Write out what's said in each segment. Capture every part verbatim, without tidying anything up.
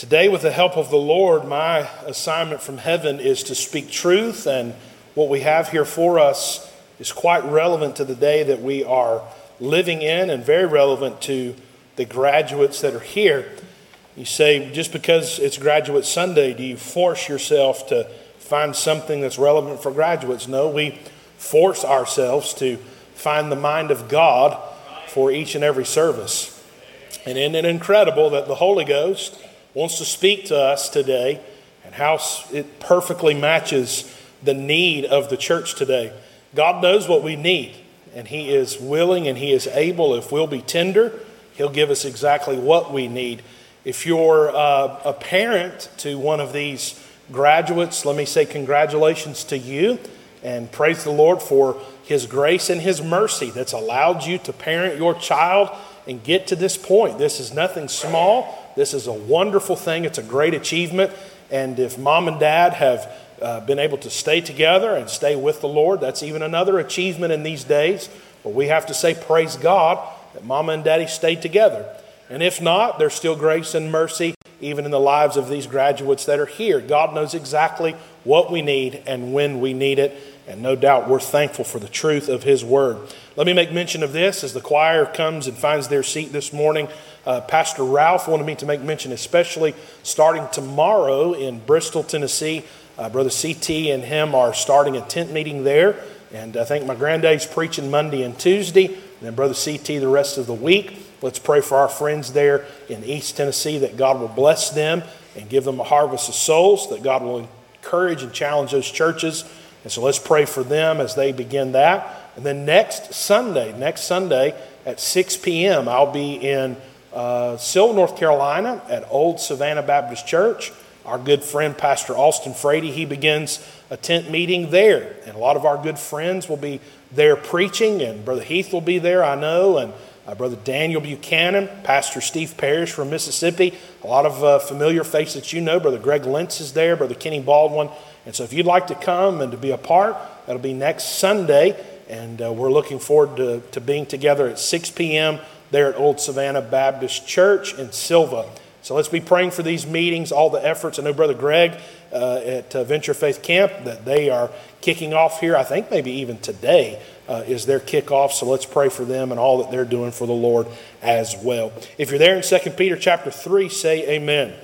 Today, with the help of the Lord, my assignment from heaven is to speak truth, and what we have here for us is quite relevant to the day that we are living in and very relevant to the graduates that are here. You say, just because it's Graduate Sunday, do you force yourself to find something that's relevant for graduates? No, we force ourselves to find the mind of God for each and every service. And isn't it incredible that the Holy Ghost wants to speak to us today, and how it perfectly matches the need of the church today. God knows what we need, and He is willing and He is able. If we'll be tender, He'll give us exactly what we need. If you're uh, a parent to one of these graduates, let me say congratulations to you, and praise the Lord for His grace and His mercy that's allowed you to parent your child and get to this point. This is nothing small. This is a wonderful thing. It's a great achievement. And if mom and dad have uh, been able to stay together and stay with the Lord, that's even another achievement in these days. But we have to say, praise God, that mama and daddy stayed together. And if not, there's still grace and mercy even in the lives of these graduates that are here. God knows exactly what we need and when we need it. And no doubt we're thankful for the truth of His Word. Let me make mention of this as the choir comes and finds their seat this morning. Uh, Pastor Ralph wanted me to make mention, especially starting tomorrow in Bristol, Tennessee. Uh, Brother C T and him are starting a tent meeting there. And I think my granddad's preaching Monday and Tuesday. And then Brother C T the rest of the week. Let's pray for our friends there in East Tennessee that God will bless them and give them a harvest of souls, that God will encourage and challenge those churches. And so let's pray for them as they begin that. And then next Sunday, next Sunday at six p.m., I'll be in uh, Sill, North Carolina at Old Savannah Baptist Church. Our good friend, Pastor Austin Frady, he begins a tent meeting there. And a lot of our good friends will be there preaching. And Brother Heath will be there, I know. And uh, Brother Daniel Buchanan, Pastor Steve Parrish from Mississippi. A lot of uh, familiar faces that you know. Brother Greg Lentz is there. Brother Kenny Baldwin. And so if you'd like to come and to be a part, that'll be next Sunday. And uh, we're looking forward to, to being together at six p.m. there at Old Savannah Baptist Church in Silva. So let's be praying for these meetings, all the efforts. I know Brother Greg uh, at uh, Venture Faith Camp, that they are kicking off here. I think maybe even today uh, is their kickoff. So let's pray for them and all that they're doing for the Lord as well. If you're there in Second Peter chapter three, say amen.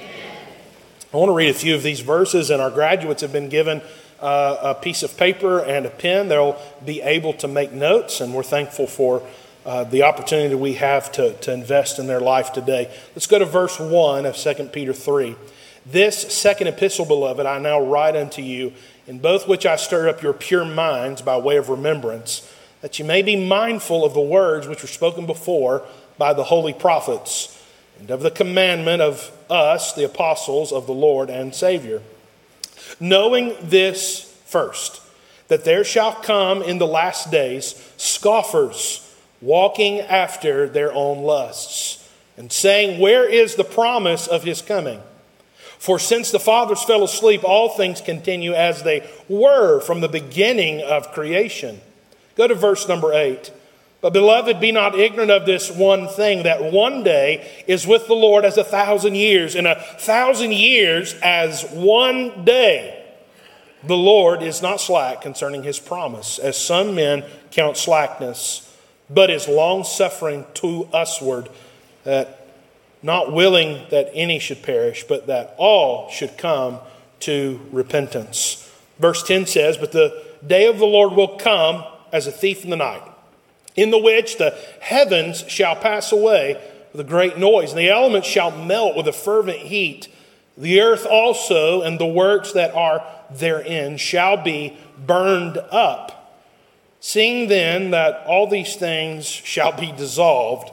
I want to read a few of these verses, and our graduates have been given uh, a piece of paper and a pen. They'll be able to make notes, and we're thankful for uh, the opportunity we have to, to invest in their life today. Let's go to verse one of Second Peter three. This second epistle, beloved, I now write unto you, in both which I stir up your pure minds by way of remembrance, that you may be mindful of the words which were spoken before by the holy prophets, and of the commandment of us, the apostles of the Lord and Savior. Knowing this first, that there shall come in the last days scoffers, walking after their own lusts, and saying, where is the promise of His coming? For since the fathers fell asleep, all things continue as they were from the beginning of creation. Go to verse number eight. But beloved, be not ignorant of this one thing, that one day is with the Lord as a thousand years, and a thousand years as one day. The Lord is not slack concerning His promise, as some men count slackness, but is long-suffering to usward, that not willing that any should perish, but that all should come to repentance. Verse ten says, but the day of the Lord will come as a thief in the night, in the which the heavens shall pass away with a great noise, and the elements shall melt with a fervent heat. The earth also and the works that are therein shall be burned up. Seeing then that all these things shall be dissolved,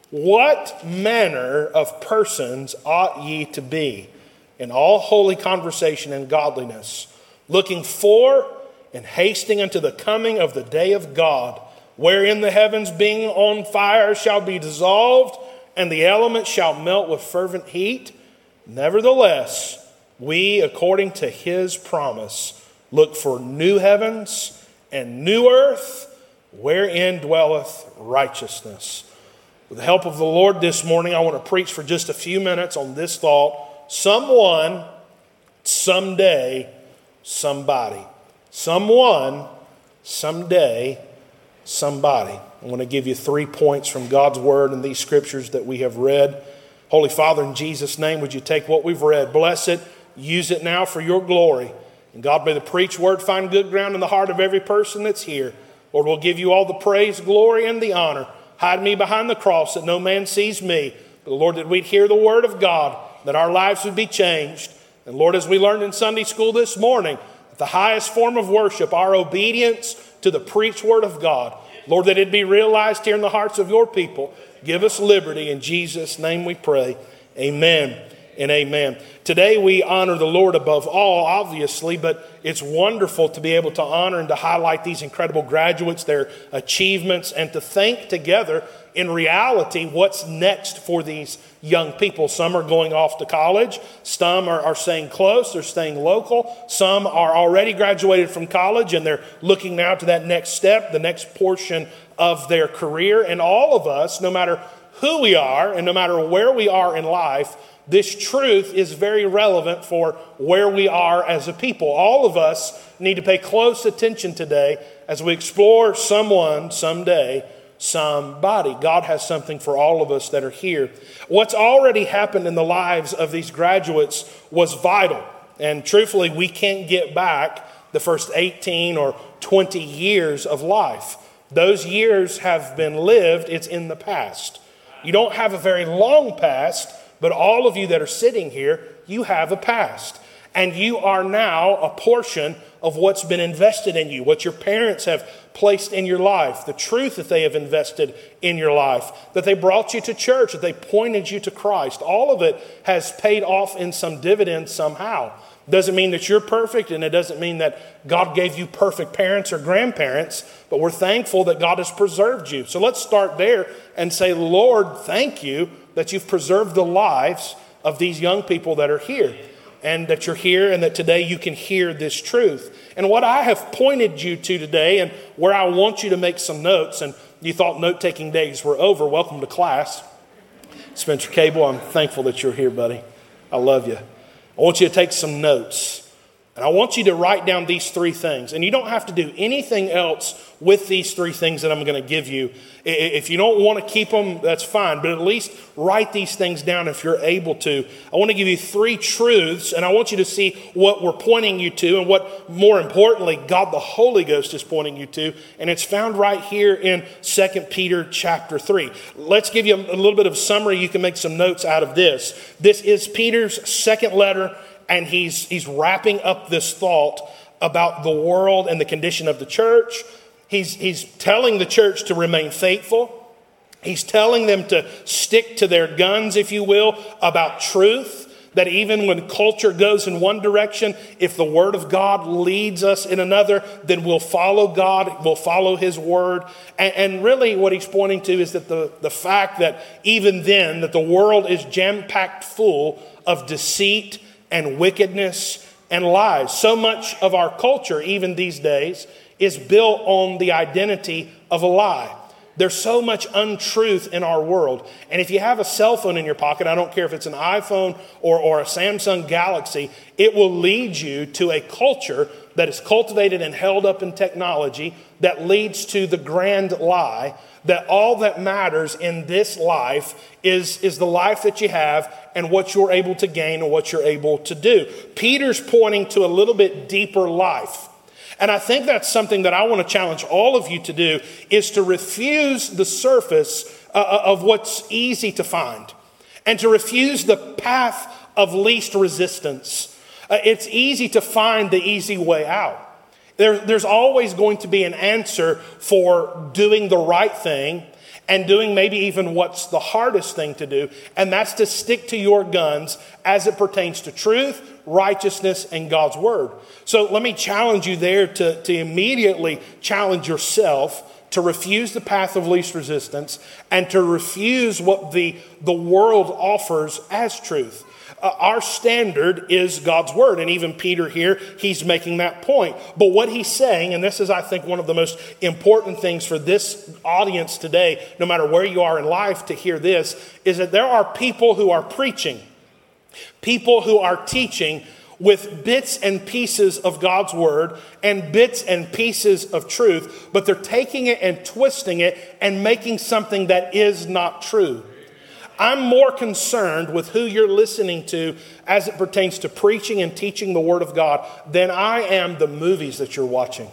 what manner of persons ought ye to be in all holy conversation and godliness, looking for and hasting unto the coming of the day of God, wherein the heavens being on fire shall be dissolved, and the elements shall melt with fervent heat? Nevertheless, we, according to His promise, look for new heavens and new earth, wherein dwelleth righteousness. With the help of the Lord this morning, I want to preach for just a few minutes on this thought. someone, someday, somebody. Someone, someday, somebody. I want to give you three points from God's word in these scriptures that we have read. Holy Father, in Jesus' name, would you take what we've read, bless it, use it now for your glory. And God, may the preached word find good ground in the heart of every person that's here. Lord, we'll give you all the praise, glory, and the honor. Hide me behind the cross that no man sees me. But Lord, that we'd hear the word of God, that our lives would be changed. And Lord, as we learned in Sunday school this morning, the highest form of worship, our obedience to the preached word of God. Lord, that it be realized here in the hearts of your people. Give us liberty. In Jesus' name we pray. Amen and amen. Today we honor the Lord above all, obviously, but it's wonderful to be able to honor and to highlight these incredible graduates, their achievements, and to think together in reality what's next for these young people. Some are going off to college. Some are, are staying close. They're staying local. Some are already graduated from college and they're looking now to that next step, the next portion of their career. And all of us, no matter who we are and no matter where we are in life, this truth is very relevant for where we are as a people. All of us need to pay close attention today as we explore someone, someday, somebody. God has something for all of us that are here. What's already happened in the lives of these graduates was vital. And truthfully, we can't get back the first eighteen or twenty years of life. Those years have been lived. It's in the past. You don't have a very long past, but all of you that are sitting here, you have a past. And you are now a portion of what's been invested in you, what your parents have placed in your life, the truth that they have invested in your life, that they brought you to church, that they pointed you to Christ. All of it has paid off in some dividends somehow. Doesn't mean that you're perfect, and it doesn't mean that God gave you perfect parents or grandparents, but we're thankful that God has preserved you. So let's start there and say, Lord, thank you that you've preserved the lives of these young people that are here, and that you're here and that today you can hear this truth. And what I have pointed you to today, and where I want you to make some notes, and you thought note-taking days were over, welcome to class. Spencer Cable, I'm thankful that you're here, buddy. I love you. I want you to take some notes. And I want you to write down these three things. And you don't have to do anything else with these three things that I'm going to give you. If you don't want to keep them, that's fine. But at least write these things down if you're able to. I want to give you three truths, and I want you to see what we're pointing you to and what, more importantly, God the Holy Ghost is pointing you to. And it's found right here in Second Peter chapter three. Let's give you a little bit of summary. You can make some notes out of this. This is Peter's second letter. And he's he's wrapping up this thought about the world and the condition of the church. He's, he's telling the church to remain faithful. He's telling them to stick to their guns, if you will, about truth. That even when culture goes in one direction, if the word of God leads us in another, then we'll follow God, we'll follow his word. And, and really what he's pointing to is that the, the fact that even then, that the world is jam-packed full of deceit and wickedness and lies. So much of our culture, even these days, is built on the identity of a lie. There's so much untruth in our world. And if you have a cell phone in your pocket, I don't care if it's an iPhone or, or a Samsung Galaxy, it will lead you to a culture that is cultivated and held up in technology that leads to the grand lie that all that matters in this life is, is the life that you have and what you're able to gain and what you're able to do. Peter's pointing to a little bit deeper life. And I think that's something that I want to challenge all of you to do, is to refuse the surface uh, of what's easy to find and to refuse the path of least resistance. Uh, it's easy to find the easy way out. There, there's always going to be an answer for doing the right thing and doing maybe even what's the hardest thing to do, and that's to stick to your guns as it pertains to truth, righteousness, and God's word. So let me challenge you there to, to immediately challenge yourself to refuse the path of least resistance and to refuse what the, the world offers as truth. Uh, our standard is God's word. And even Peter here, he's making that point. But what he's saying, and this is, I think, one of the most important things for this audience today, no matter where you are in life to hear this, is that there are people who are preaching. People who are teaching with bits and pieces of God's word and bits and pieces of truth, but they're taking it and twisting it and making something that is not true. I'm more concerned with who you're listening to as it pertains to preaching and teaching the word of God than I am the movies that you're watching.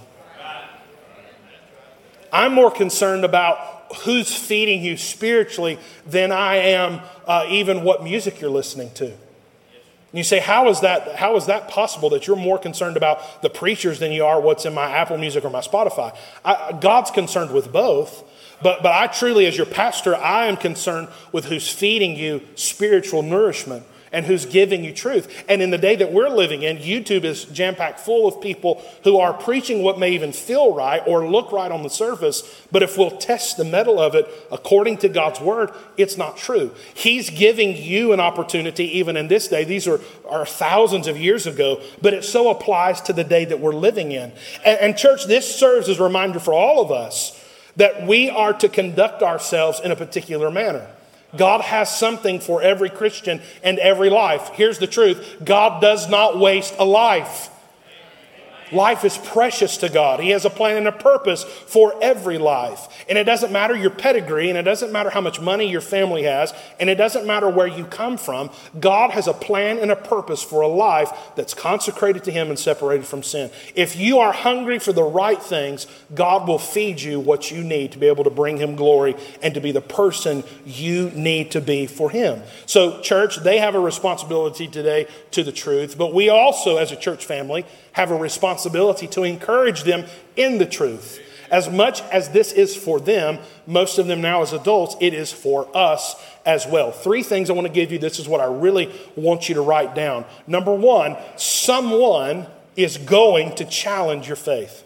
I'm more concerned about who's feeding you spiritually than I am uh, even what music you're listening to. You say, how is that, how is that possible that you're more concerned about the preachers than you are what's in my Apple Music or my Spotify? I, God's concerned with both, but, but I truly, as your pastor, I am concerned with who's feeding you spiritual nourishment and who's giving you truth. And in the day that we're living in, YouTube is jam-packed full of people who are preaching what may even feel right or look right on the surface, but if we'll test the metal of it according to God's word, it's not true. He's giving you an opportunity even in this day. These are, are thousands of years ago, but it so applies to the day that we're living in. And, and church, this serves as a reminder for all of us that we are to conduct ourselves in a particular manner. God has something for every Christian and every life. Here's the truth. God does not waste a life. Life is precious to God. He has a plan and a purpose for every life. And it doesn't matter your pedigree, and it doesn't matter how much money your family has, and it doesn't matter where you come from. God has a plan and a purpose for a life that's consecrated to Him and separated from sin. If you are hungry for the right things, God will feed you what you need to be able to bring Him glory and to be the person you need to be for Him. So, church, they have a responsibility today to the truth, but we also, as a church family, have a responsibility to encourage them in the truth. As much as this is for them, most of them now as adults, it is for us as well. Three things I want to give you. This is what I really want you to write down. Number one, someone is going to challenge your faith.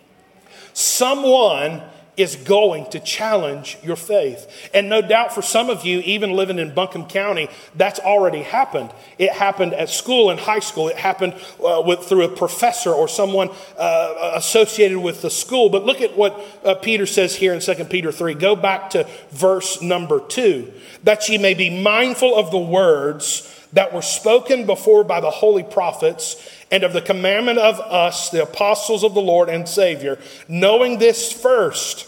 Someone is going to challenge your faith. And no doubt for some of you, even living in Buncombe County, that's already happened. It happened at school and high school. It happened uh, with, through a professor or someone uh, associated with the school. But look at what uh, Peter says here in Second Peter three. Go back to verse number two. That ye may be mindful of the words that were spoken before by the holy prophets, and of the commandment of us, the apostles of the Lord and Savior, knowing this first,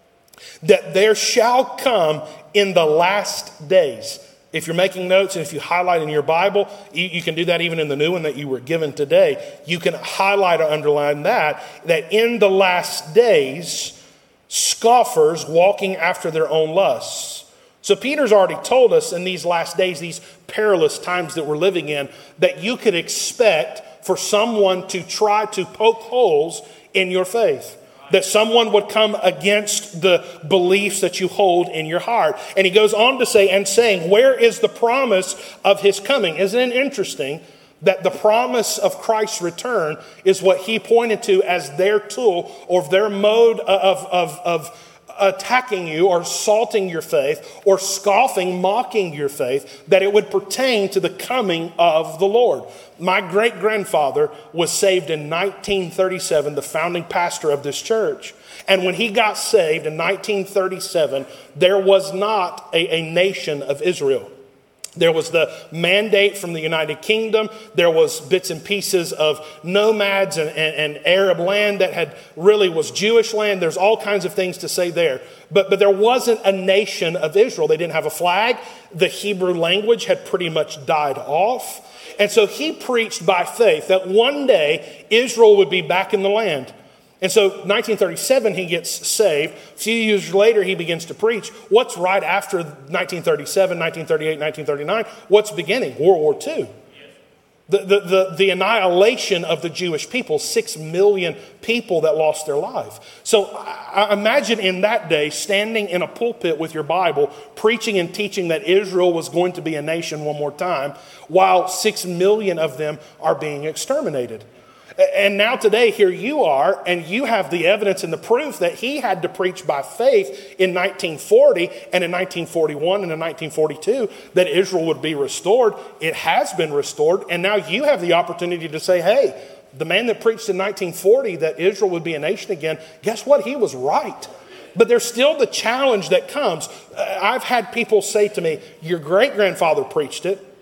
that there shall come in the last days. If you're making notes and if you highlight in your Bible, you, you can do that even in the new one that you were given today. You can highlight or underline that, that in the last days, scoffers walking after their own lusts. So Peter's already told us in these last days, these perilous times that we're living in, that you could expect for someone to try to poke holes in your faith. That someone would come against the beliefs that you hold in your heart. And he goes on to say, and saying, where is the promise of his coming? Isn't it interesting that the promise of Christ's return is what he pointed to as their tool or their mode of, of, of attacking you or assaulting your faith or scoffing, mocking your faith, that it would pertain to the coming of the Lord. My great-grandfather was saved in nineteen thirty-seven, the founding pastor of this church. And when he got saved in nineteen thirty-seven, there was not a, a nation of Israel. There was the mandate from the United Kingdom. There was bits and pieces of nomads and, and, and Arab land that had really was Jewish land. There's all kinds of things to say there. But, but there wasn't a nation of Israel. They didn't have a flag. The Hebrew language had pretty much died off. And so he preached by faith that one day Israel would be back in the land. And so nineteen thirty-seven, he gets saved. A few years later, he begins to preach. What's right after nineteen thirty-seven, nineteen thirty-eight, nineteen thirty-nine? What's beginning? World War Two. The, the, the, the annihilation of the Jewish people, six million people that lost their life. So I imagine in that day, standing in a pulpit with your Bible, preaching and teaching that Israel was going to be a nation one more time, while six million of them are being exterminated. And now today, here you are, and you have the evidence and the proof that he had to preach by faith in nineteen forty and in nineteen forty-one and in nineteen forty-two that Israel would be restored. It has been restored, and now you have the opportunity to say, hey, the man that preached in nineteen forty that Israel would be a nation again, guess what? He was right. But there's still the challenge that comes. I've had people say to me, your great-grandfather preached it.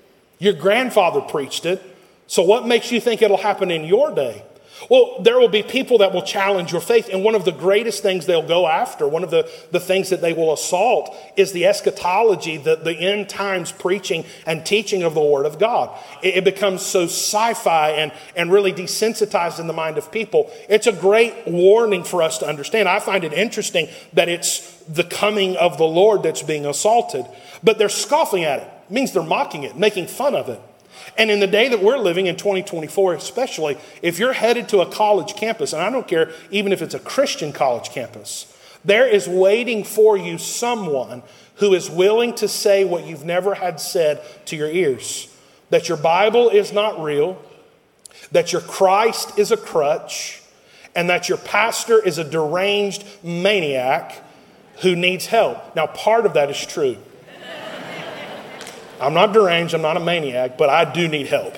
Your grandfather preached it. So what makes you think it'll happen in your day? Well, there will be people that will challenge your faith. And one of the greatest things they'll go after, one of the, the things that they will assault is the eschatology, the, the end times preaching and teaching of the Word of God. It, it becomes so sci-fi and, and really desensitized in the mind of people. It's a great warning for us to understand. I find it interesting that it's the coming of the Lord that's being assaulted. But they're scoffing at it. It means they're mocking it, making fun of it. And in the day that we're living in twenty twenty-four especially, if you're headed to a college campus, and I don't care even if it's a Christian college campus, there is waiting for you someone who is willing to say what you've never had said to your ears. That your Bible is not real, that your Christ is a crutch, and that your pastor is a deranged maniac who needs help. Now, part of that is true. I'm not deranged, I'm not a maniac, but I do need help.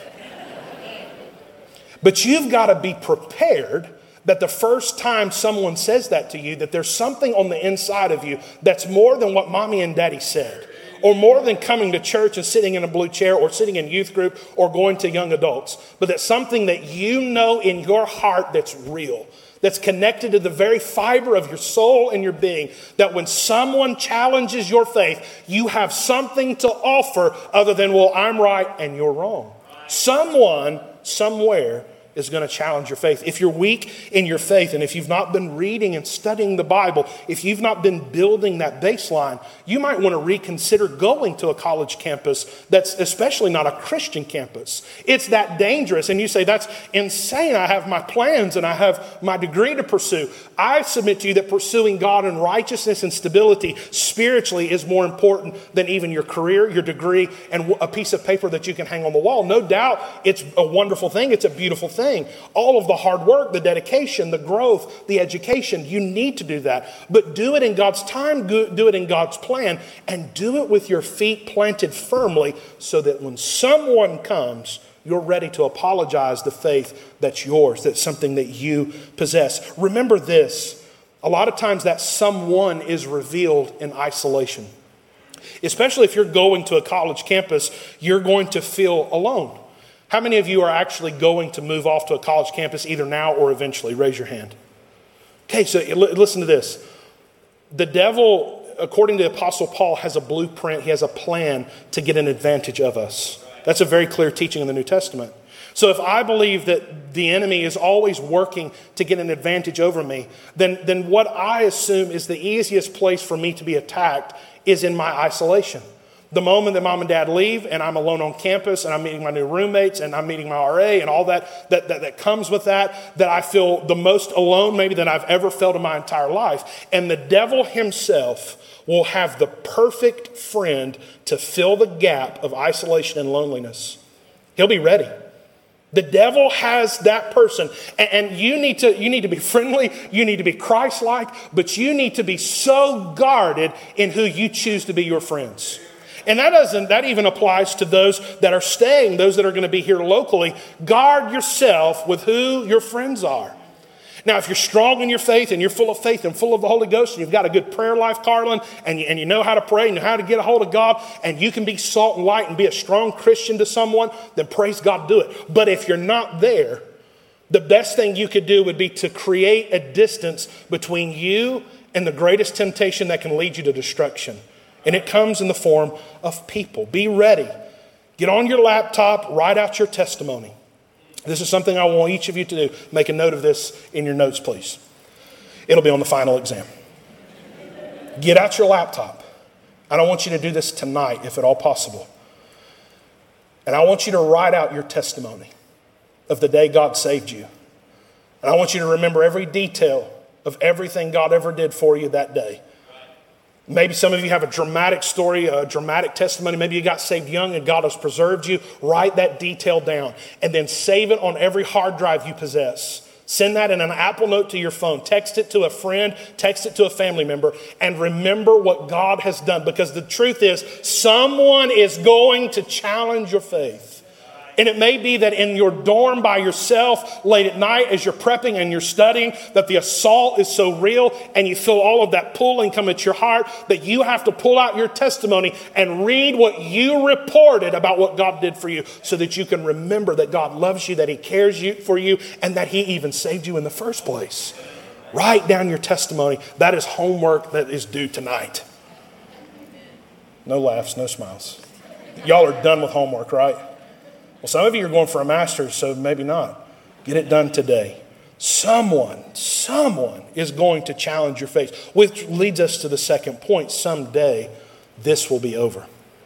But you've got to be prepared that the first time someone says that to you, that there's something on the inside of you that's more than what mommy and daddy said, or more than coming to church and sitting in a blue chair or sitting in youth group or going to young adults, but that's something that you know in your heart that's real, that's connected to the very fiber of your soul and your being, that when someone challenges your faith, you have something to offer other than, well, I'm right and you're wrong. Someone, somewhere, is going to challenge your faith. If you're weak in your faith, and if you've not been reading and studying the Bible, if you've not been building that baseline, you might want to reconsider going to a college campus that's especially not a Christian campus. It's that dangerous. And you say, that's insane. I have my plans and I have my degree to pursue. I submit to you that pursuing God in righteousness and stability spiritually is more important than even your career, your degree, and a piece of paper that you can hang on the wall. No doubt it's a wonderful thing. It's a beautiful thing. All of the hard work, the dedication, the growth, the education, you need to do that. But do it in God's time, do it in God's plan, and do it with your feet planted firmly so that when someone comes, you're ready to apologize the faith that's yours, that's something that you possess. Remember this, a lot of times that someone is revealed in isolation. Especially if you're going to a college campus, you're going to feel alone. How many of you are actually going to move off to a college campus either now or eventually? Raise your hand. Okay, so listen to this. The devil, according to the Apostle Paul, has a blueprint. He has a plan to get an advantage of us. That's a very clear teaching in the New Testament. So if I believe that the enemy is always working to get an advantage over me, then, then what I assume is the easiest place for me to be attacked is in my isolation. The moment that mom and dad leave and I'm alone on campus and I'm meeting my new roommates and I'm meeting my R A and all that, that, that, that comes with that, that I feel the most alone maybe that I've ever felt in my entire life. And the devil himself will have the perfect friend to fill the gap of isolation and loneliness. He'll be ready. The devil has that person, and, and you need to you need to be friendly, you need to be Christ-like, but you need to be so guarded in who you choose to be your friends. And that doesn't, that even applies to those that are staying, those that are going to be here locally. Guard yourself with who your friends are. Now, if you're strong in your faith and you're full of faith and full of the Holy Ghost and you've got a good prayer life, Carlin, and you, and you know how to pray and you know how to get a hold of God and you can be salt and light and be a strong Christian to someone, then praise God, do it. But if you're not there, the best thing you could do would be to create a distance between you and the greatest temptation that can lead you to destruction. And it comes in the form of people. Be ready. Get on your laptop, write out your testimony. This is something I want each of you to do. Make a note of this in your notes, please. It'll be on the final exam. Get out your laptop. I don't want you to do this tonight, if at all possible. And I want you to write out your testimony of the day God saved you. And I want you to remember every detail of everything God ever did for you that day. Maybe some of you have a dramatic story, a dramatic testimony. Maybe you got saved young and God has preserved you. Write that detail down and then save it on every hard drive you possess. Send that in an Apple Note to your phone. Text it to a friend. Text it to a family member. And remember what God has done. Because the truth is, someone is going to challenge your faith. And it may be that in your dorm by yourself, late at night as you're prepping and you're studying, that the assault is so real and you feel all of that pulling come at your heart that you have to pull out your testimony and read what you reported about what God did for you so that you can remember that God loves you, that he cares you for you, and that he even saved you in the first place. Write down your testimony. That is homework that is due tonight. No laughs, no smiles. Y'all are done with homework, right? Well, some of you are going for a master's, so maybe not. Get it done today. Someone, someone is going to challenge your faith, which leads us to the second point. Someday, this will be over.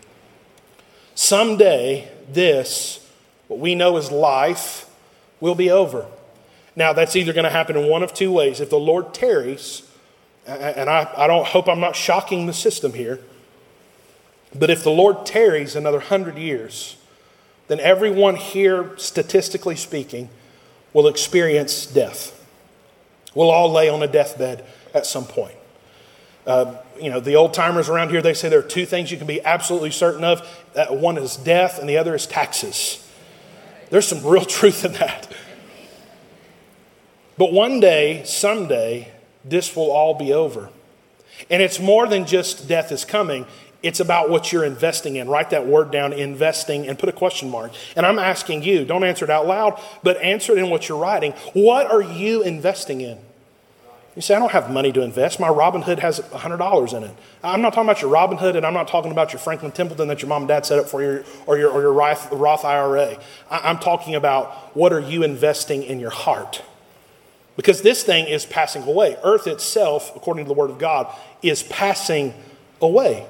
Someday, this, what we know as life, will be over. Now, that's either going to happen in one of two ways. If the Lord tarries, and I, I don't hope I'm not shocking the system here, but if the Lord tarries another hundred years, then everyone here, statistically speaking, will experience death. We'll all lay on a deathbed at some point. Uh, you know, the old timers around here, they say there are two things you can be absolutely certain of. Uh, one is death and the other is taxes. There's some real truth in that. But one day, someday, this will all be over. And it's more than just death is coming. It's about what you're investing in. Write that word down, investing, and put a question mark. And I'm asking you, don't answer it out loud, but answer it in what you're writing. What are you investing in? You say, I don't have money to invest. My Robinhood has one hundred dollars in it. I'm not talking about your Robinhood, and I'm not talking about your Franklin Templeton that your mom and dad set up for you, or your, or your Roth I R A. I'm talking about what are you investing in your heart? Because this thing is passing away. Earth itself, according to the Word of God, is passing away.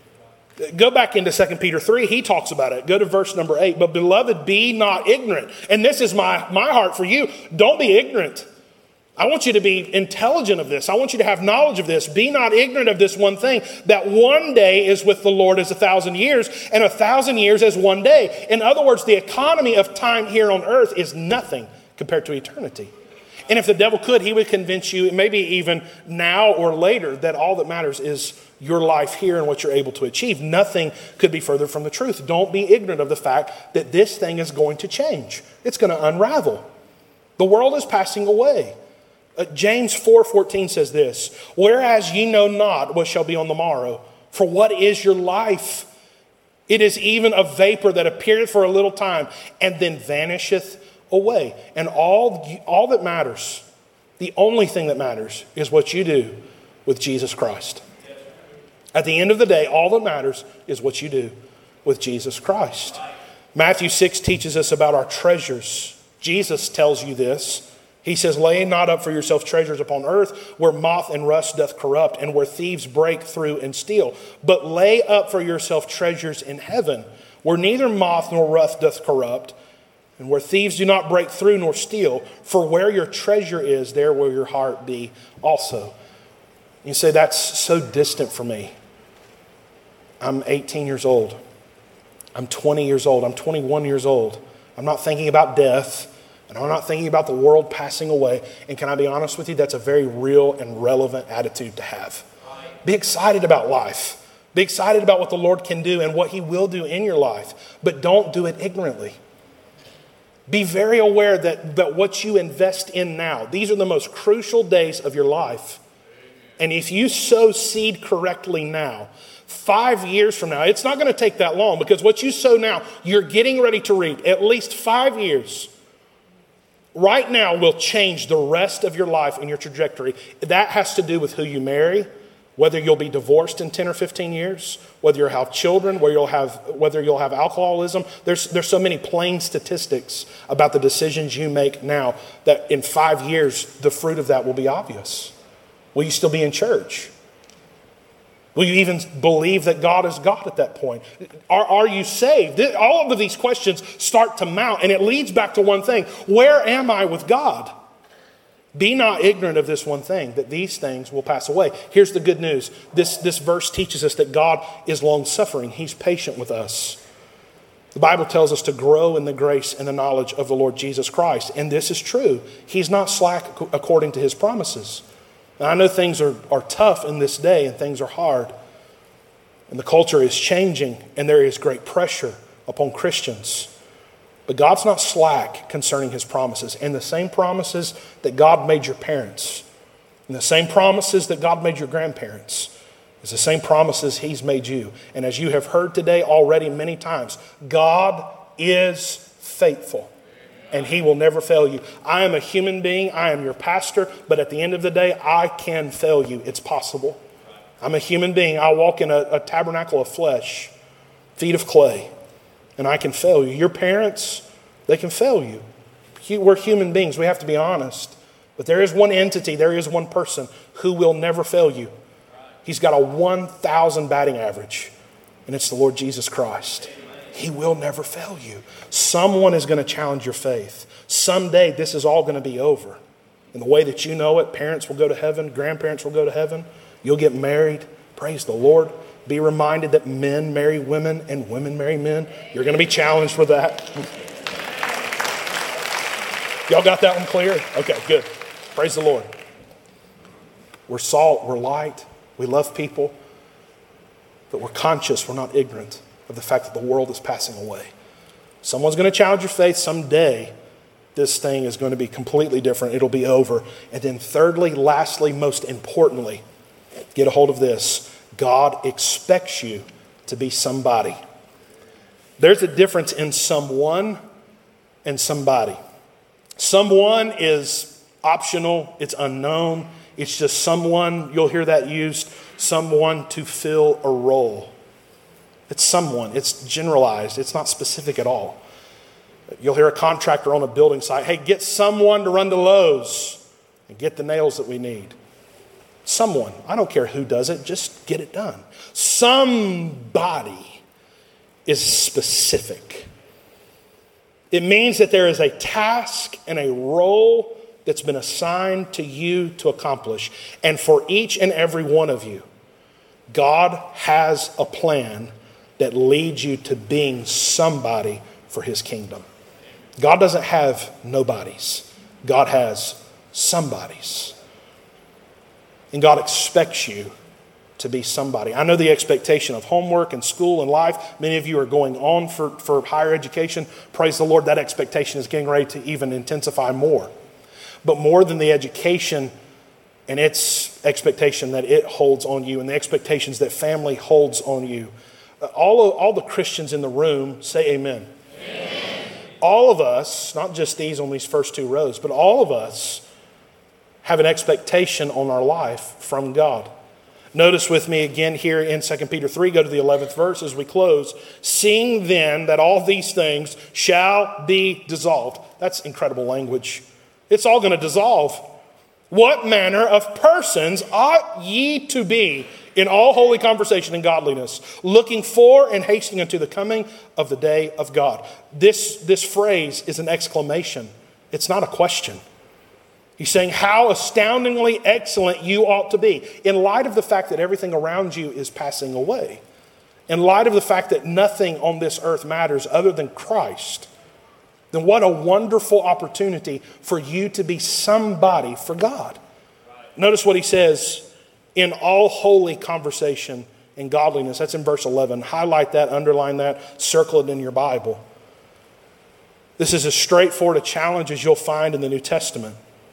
Go back into Second Peter three. He talks about it. Go to verse number eight. But beloved, be not ignorant. And this is my, my heart for you. Don't be ignorant. I want you to be intelligent of this. I want you to have knowledge of this. Be not ignorant of this one thing, that one day is with the Lord as a thousand years, and a thousand years as one day. In other words, the economy of time here on earth is nothing compared to eternity. And if the devil could, he would convince you, maybe even now or later, that all that matters is your life here and what you're able to achieve. Nothing could be further from the truth. Don't be ignorant of the fact that this thing is going to change. It's going to unravel. The world is passing away. Uh, James four fourteen says this, whereas ye know not what shall be on the morrow, for what is your life? It is even a vapor that appeareth for a little time and then vanisheth away. And all, all that matters, the only thing that matters, is what you do with Jesus Christ. At the end of the day, all that matters is what you do with Jesus Christ. Matthew six teaches us about our treasures. Jesus tells you this. He says, lay not up for yourself treasures upon earth, where moth and rust doth corrupt, and where thieves break through and steal. But lay up for yourself treasures in heaven, where neither moth nor rust doth corrupt, and where thieves do not break through nor steal. For where your treasure is, there will your heart be also. You say, that's so distant from me. I'm eighteen years old. I'm twenty years old. I'm twenty-one years old. I'm not thinking about death. And I'm not thinking about the world passing away. And can I be honest with you? That's a very real and relevant attitude to have. Be excited about life. Be excited about what the Lord can do and what he will do in your life. But don't do it ignorantly. Be very aware that, that what you invest in now, these are the most crucial days of your life. And if you sow seed correctly now, five years from now, it's not going to take that long, because what you sow now, you're getting ready to reap. At least five years right now will change the rest of your life and your trajectory. That has to do with who you marry, whether you'll be divorced in ten or fifteen years, whether you'll have children, whether you'll have, whether you'll have alcoholism. There's, there's so many plain statistics about the decisions you make now that in five years, the fruit of that will be obvious. Will you still be in church? Will you even believe that God is God at that point? Are, are you saved? All of these questions start to mount, and it leads back to one thing. Where am I with God? Be not ignorant of this one thing, that these things will pass away. Here's the good news. This, this verse teaches us that God is long-suffering. He's patient with us. The Bible tells us to grow in the grace and the knowledge of the Lord Jesus Christ. And this is true. He's not slack according to his promises. Now, I know things are, are tough in this day and things are hard. And the culture is changing and there is great pressure upon Christians. But God's not slack concerning his promises. And the same promises that God made your parents, and the same promises that God made your grandparents, is the same promises he's made you. And as you have heard today already many times, God is faithful. And he will never fail you. I am a human being. I am your pastor. But at the end of the day, I can fail you. It's possible. I'm a human being. I walk in a, a tabernacle of flesh, feet of clay. And I can fail you. Your parents, they can fail you. We're human beings. We have to be honest. But there is one entity, there is one person who will never fail you. He's got a one thousand batting average. And it's the Lord Jesus Christ. He will never fail you. Someone is going to challenge your faith. Someday this is all going to be over. In the way that you know it, parents will go to heaven, grandparents will go to heaven. You'll get married. Praise the Lord. Be reminded that men marry women and women marry men. You're going to be challenged with that. Y'all got that one clear? Okay, good. Praise the Lord. We're salt, we're light, we love people, but we're conscious, we're not ignorant of the fact that the world is passing away. Someone's going to challenge your faith someday. This thing is going to be completely different. It'll be over. And then thirdly, lastly, most importantly, get a hold of this. God expects you to be somebody. There's a difference in someone and somebody. Someone is optional. It's unknown. It's just someone, you'll hear that used, someone to fill a role. It's someone. It's generalized. It's not specific at all. You'll hear a contractor on a building site, hey, get someone to run to Lowe's and get the nails that we need. Someone. I don't care who does it. Just get it done. Somebody is specific. It means that there is a task and a role that's been assigned to you to accomplish. And for each and every one of you, God has a plan that leads you to being somebody for his kingdom. God doesn't have nobodies. God has somebodies. And God expects you to be somebody. I know the expectation of homework and school and life. Many of you are going on for, for higher education. Praise the Lord, that expectation is getting ready to even intensify more. But more than the education and its expectation that it holds on you and the expectations that family holds on you, all, of, all the Christians in the room say amen. Amen. All of us, not just these on these first two rows, but all of us have an expectation on our life from God. Notice with me again here in Second Peter three, go to the eleventh verse as we close. Seeing then that all these things shall be dissolved. That's incredible language. It's all going to dissolve. What manner of persons ought ye to be in all holy conversation and godliness, looking for and hastening unto the coming of the day of God? This, this phrase is an exclamation. It's not a question. He's saying how astoundingly excellent you ought to be in light of the fact that everything around you is passing away. In light of the fact that nothing on this earth matters other than Christ. Then what a wonderful opportunity for you to be somebody for God. Notice what he says, in all holy conversation and godliness. That's in verse eleven. Highlight that, underline that, circle it in your Bible. This is as straightforward a challenge as you'll find in the New Testament.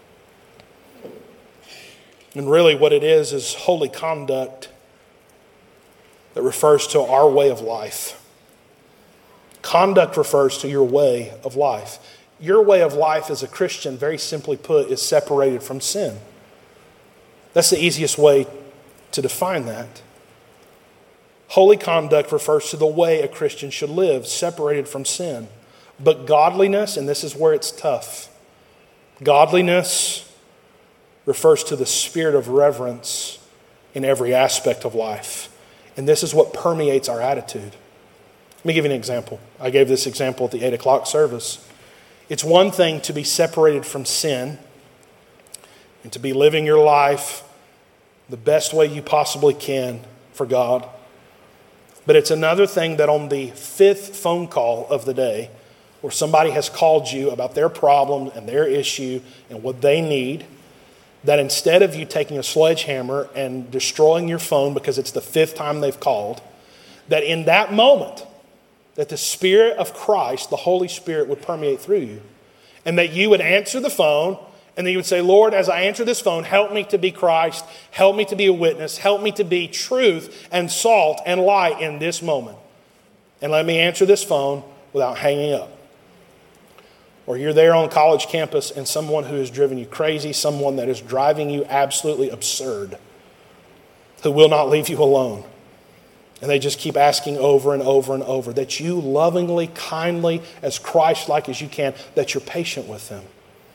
And really what it is is holy conduct that refers to our way of life. Conduct refers to your way of life. Your way of life as a Christian, very simply put, is separated from sin. That's the easiest way to define that. Holy conduct refers to the way a Christian should live, separated from sin. But godliness, and this is where it's tough, godliness refers to the spirit of reverence in every aspect of life. And this is what permeates our attitude. Let me give you an example. I gave this example at the eight o'clock service. It's one thing to be separated from sin and to be living your life the best way you possibly can for God. But it's another thing that on the fifth phone call of the day, where somebody has called you about their problem and their issue and what they need, that instead of you taking a sledgehammer and destroying your phone because it's the fifth time they've called, that in that moment, that the Spirit of Christ, the Holy Spirit, would permeate through you. And that you would answer the phone, and then you would say, Lord, as I answer this phone, help me to be Christ, help me to be a witness, help me to be truth and salt and light in this moment. And let me answer this phone without hanging up. Or you're there on a college campus and someone who has driven you crazy, someone that is driving you absolutely absurd, who will not leave you alone. And they just keep asking over and over and over that you lovingly, kindly, as Christ-like as you can, that you're patient with them.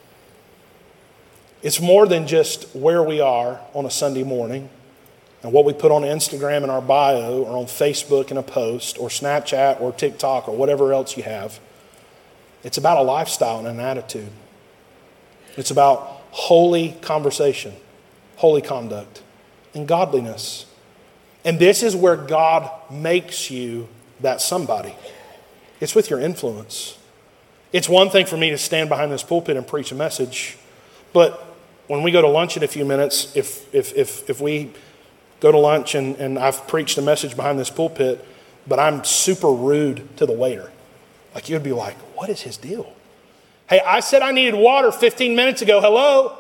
It's more than just where we are on a Sunday morning and what we put on Instagram in our bio or on Facebook in a post or Snapchat or TikTok or whatever else you have. It's about a lifestyle and an attitude. It's about holy conversation, holy conduct, and godliness. And this is where God makes you that somebody. It's with your influence. It's one thing for me to stand behind this pulpit and preach a message, but when we go to lunch in a few minutes, if if if, if we go to lunch and, and I've preached a message behind this pulpit, but I'm super rude to the waiter, like you'd be like, what is his deal? Hey, I said I needed water fifteen minutes ago. Hello?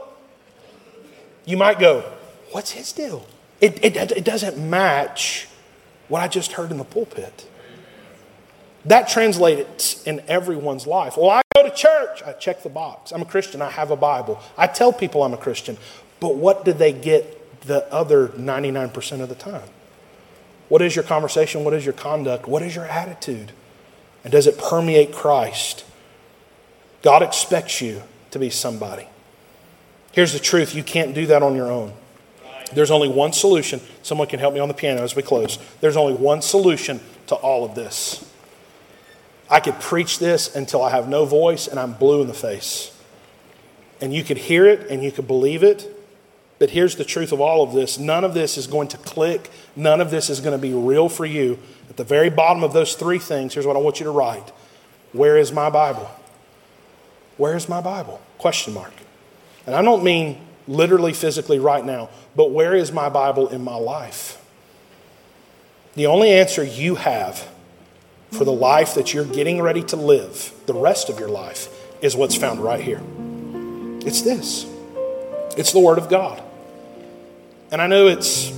You might go, what's his deal? It, it, it doesn't match what I just heard in the pulpit. That translates in everyone's life. Well, I go to church. I check the box. I'm a Christian. I have a Bible. I tell people I'm a Christian. But what do they get the other ninety-nine percent of the time? What is your conversation? What is your conduct? What is your attitude? And does it permeate Christ? God expects you to be somebody. Here's the truth. You can't do that on your own. There's only one solution. Someone can help me on the piano as we close. There's only one solution to all of this. I could preach this until I have no voice and I'm blue in the face. And you could hear it and you could believe it. But here's the truth of all of this. None of this is going to click. None of this is going to be real for you. At the very bottom of those three things, here's what I want you to write. Where is my Bible? Where is my Bible? Question mark. And I don't mean literally, physically right now, but where is my Bible in my life? The only answer you have for the life that you're getting ready to live, the rest of your life, is what's found right here. It's this. It's the Word of God. And I know it's,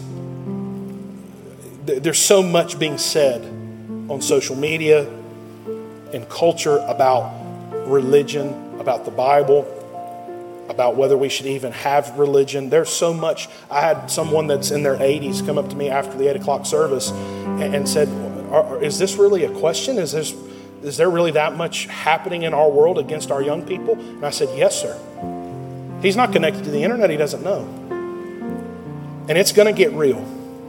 there's so much being said on social media and culture about religion, about the Bible, about whether we should even have religion. There's so much. I had someone that's in their eighties come up to me after the eight o'clock service and, and said, are, is this really a question? Is this, is there really that much happening in our world against our young people? And I said, yes, sir. He's not connected to the internet. He doesn't know. And it's going to get real.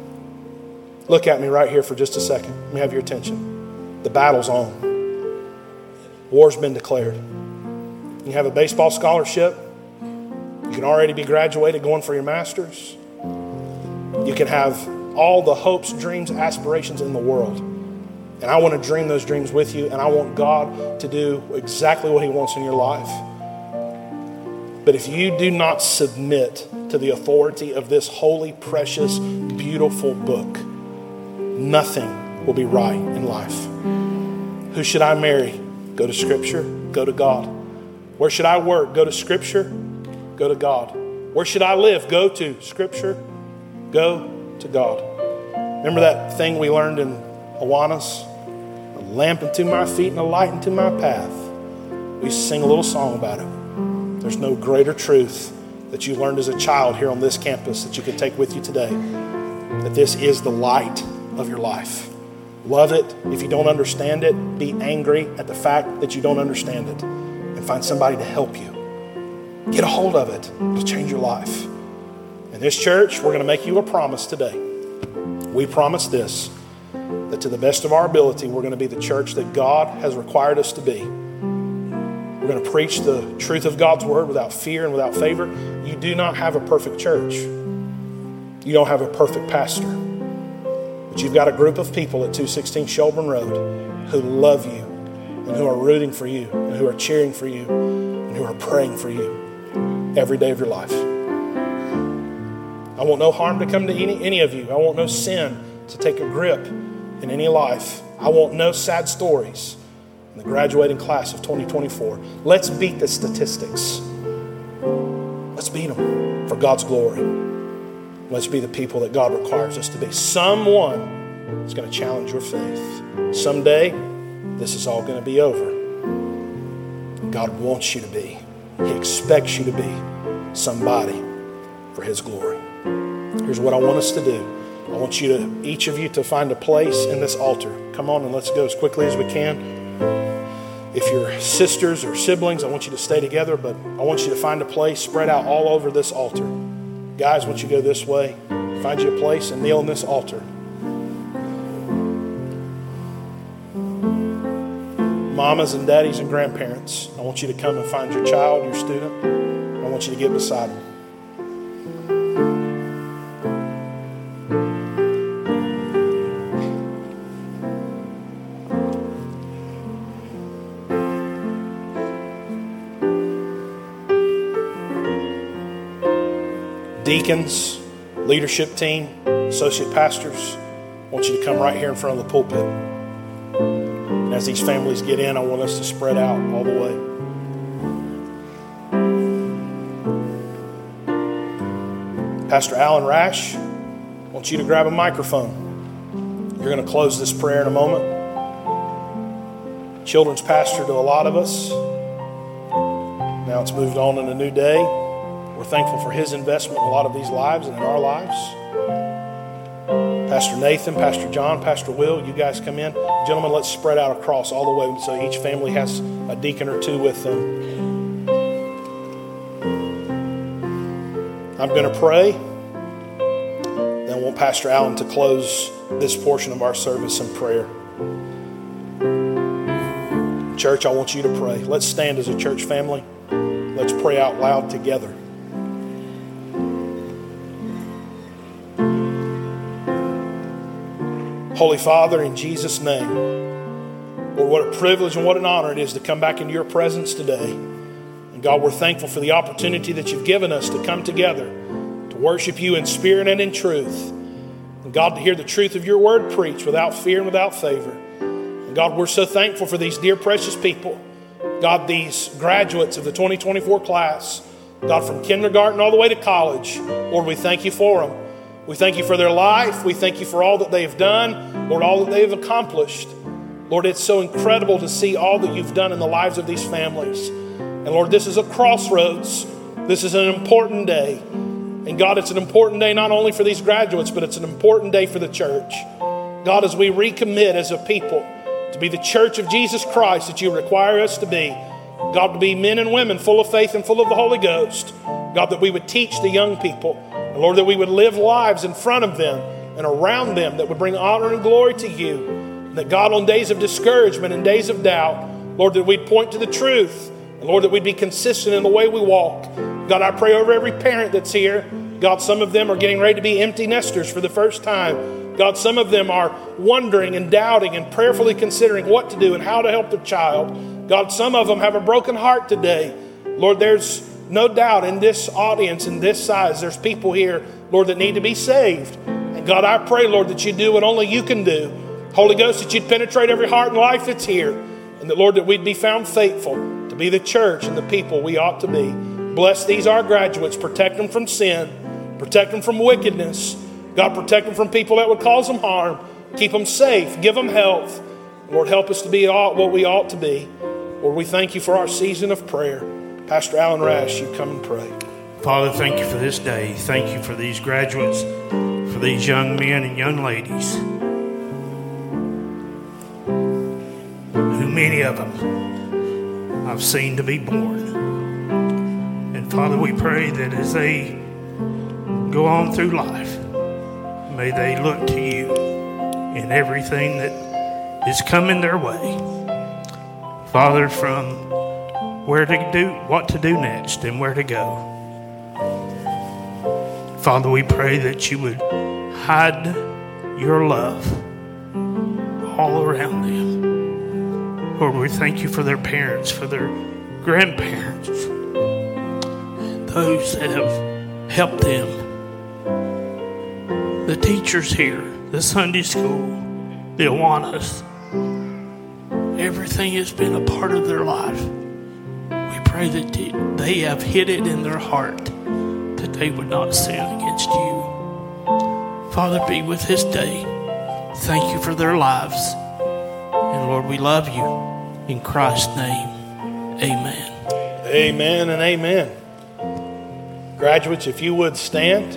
Look at me right here for just a second. Let me have your attention. The battle's on. War's been declared. You have a baseball scholarship. You can already be graduated going for your master's. You can have all the hopes, dreams, aspirations in the world. And I want to dream those dreams with you. And I want God to do exactly what He wants in your life. But if you do not submit to the authority of this holy, precious, beautiful book, nothing will be right in life. Who should I marry? Go to Scripture. Go to God. Where should I work? Go to Scripture. Go to God. Where should I live? Go to Scripture. Go to God. Remember that thing we learned in Awanas? A lamp unto my feet and a light unto my path. We sing a little song about it. There's no greater truth that you learned as a child here on this campus that you can take with you today. That this is the light of your life. Love it. If you don't understand it, be angry at the fact that you don't understand it. And find somebody to help you. Get a hold of it. It'll change your life. In this church, we're going to make you a promise today. We promise this, that to the best of our ability, we're going to be the church that God has required us to be. We're going to preach the truth of God's word without fear and without favor. You do not have a perfect church. You don't have a perfect pastor. But you've got a group of people at two sixteen Shelburne Road who love you and who are rooting for you and who are cheering for you and who are praying for you every day of your life. I want no harm to come to any, any of you. I want no sin to take a grip in any life. I want no sad stories in the graduating class of twenty twenty-four. Let's beat the statistics. Let's beat them for God's glory. Let's be the people that God requires us to be. Someone is going to challenge your faith. Someday, this is all going to be over. God wants you to be. He expects you to be somebody for His glory. Here's what I want us to do. I want you to, each of you, to find a place in this altar. Come on and let's go as quickly as we can. If you're sisters or siblings, I want you to stay together, but I want you to find a place spread out all over this altar. Guys, once you go this way, find you a place and kneel on this altar. Mamas and daddies and grandparents, I want you to come and find your child, your student. I want you to get beside them. Deacons, leadership team, associate pastors, I want you to come right here in front of the pulpit. And as these families get in, I want us to spread out all the way. Pastor Alan Rash, I want you to grab a microphone. You're going to close this prayer in a moment. Children's pastor to a lot of us. Now it's moved on in a new day. We're thankful for his investment in a lot of these lives and in our lives. Pastor Nathan, Pastor John, Pastor Will, you guys come in. Gentlemen, let's spread out across all the way so each family has a deacon or two with them. I'm going to pray. Then I want Pastor Allen to close this portion of our service in prayer. Church, I want you to pray. Let's stand as a church family. Let's pray out loud together. Holy Father, in Jesus' name, Lord, what a privilege and what an honor it is to come back into your presence today. And God, we're thankful for the opportunity that you've given us to come together, to worship you in spirit and in truth. And God, to hear the truth of your word preached without fear and without favor. And God, we're so thankful for these dear, precious people. God, these graduates of the twenty twenty-four class, God, from kindergarten all the way to college, Lord, we thank you for them. We thank you for their life. We thank you for all that they have done, Lord, all that they have accomplished. Lord, it's so incredible to see all that you've done in the lives of these families. And Lord, this is a crossroads. This is an important day. And God, it's an important day not only for these graduates, but it's an important day for the church. God, as we recommit as a people to be the church of Jesus Christ that you require us to be, God, to be men and women full of faith and full of the Holy Ghost. God, that we would teach the young people. And Lord, that we would live lives in front of them and around them that would bring honor and glory to you. And that God, on days of discouragement and days of doubt, Lord, that we'd point to the truth. And Lord, that we'd be consistent in the way we walk. God, I pray over every parent that's here. God, some of them are getting ready to be empty nesters for the first time. God, some of them are wondering and doubting and prayerfully considering what to do and how to help their child. God, some of them have a broken heart today. Lord, there's no doubt in this audience, in this size, there's people here, Lord, that need to be saved. And God, I pray, Lord, that you do what only you can do. Holy Ghost, that you'd penetrate every heart and life that's here. And that, Lord, that we'd be found faithful to be the church and the people we ought to be. Bless these, our graduates. Protect them from sin. Protect them from wickedness. God, protect them from people that would cause them harm. Keep them safe. Give them health. Lord, help us to be what we ought to be. Lord, we thank you for our season of prayer. Pastor Alan Rash, you come and pray. Father, thank you for this day. Thank you for these graduates, for these young men and young ladies, who many of them I've seen to be born. And Father, we pray that as they go on through life, may they look to you in everything that is coming their way. Father, from where to do, what to do next, and where to go. Father, we pray that you would hide your love all around them. Lord, we thank you for their parents, for their grandparents, those that have helped them, the teachers here, the Sunday school, the Awanas, everything has been a part of their life. We pray that they have hid it in their heart that they would not sin against you. Father, be with this day. Thank you for their lives. And Lord, we love you. In Christ's name, amen. Amen and amen. Graduates, if you would stand,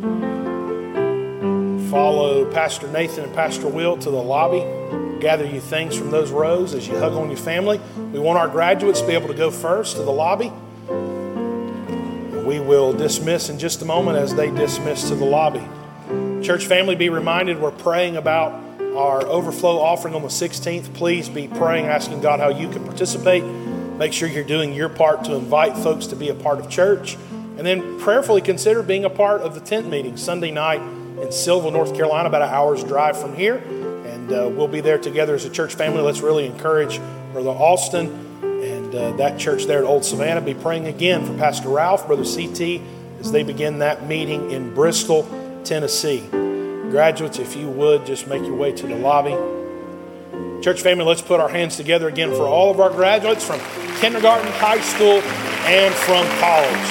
follow Pastor Nathan and Pastor Will to the lobby. Gather you things from those rows as you hug on your family. We want our graduates to be able to go first to the lobby. We will dismiss in just a moment as they dismiss to the lobby. Church family, be reminded we're praying about our overflow offering on the sixteenth. Please be praying, asking God how you can participate. Make sure you're doing your part to invite folks to be a part of church. And then prayerfully consider being a part of the tent meeting Sunday night in Silva, North Carolina, about an hour's drive from here. And uh, we'll be there together as a church family. Let's really encourage Brother Alston and uh, that church there at Old Savannah. Be praying again for Pastor Ralph, Brother C T, as they begin that meeting in Bristol, Tennessee. Graduates, if you would, just make your way to the lobby. Church family, let's put our hands together again for all of our graduates from kindergarten, high school, and from college.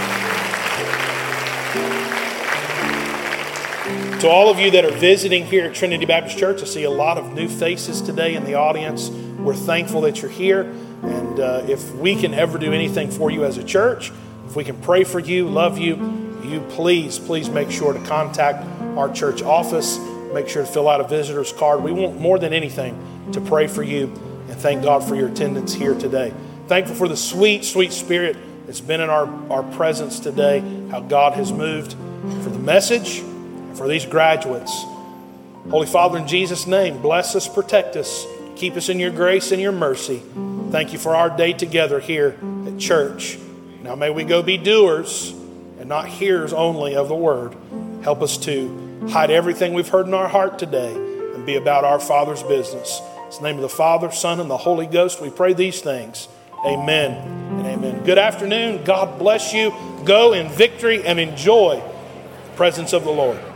To all of you that are visiting here at Trinity Baptist Church, I see a lot of new faces today in the audience. We're thankful that you're here. And uh, if we can ever do anything for you as a church, if we can pray for you, love you, you please, please make sure to contact our church office. Make sure to fill out a visitor's card. We want more than anything to pray for you and thank God for your attendance here today. Thankful for the sweet, sweet spirit that's been in our, our presence today, how God has moved for the message and for these graduates. Holy Father, in Jesus' name, bless us, protect us, keep us in your grace and your mercy. Thank you for our day together here at church. Now may we go be doers and not hearers only of the word. Help us to hide everything we've heard in our heart today and be about our Father's business. In the name of the Father, Son, and the Holy Ghost, we pray these things. Amen and amen. Good afternoon. God bless you. Go in victory and enjoy the presence of the Lord.